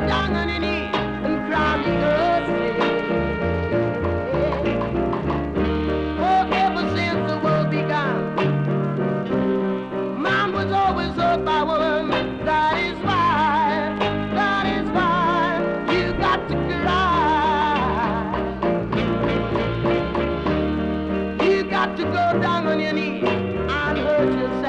down on your knees and cry me mercy. Oh, ever since the world began, man was always hurt by woman. That is why you got to cry. You got to go down on your knees and hurt yourself.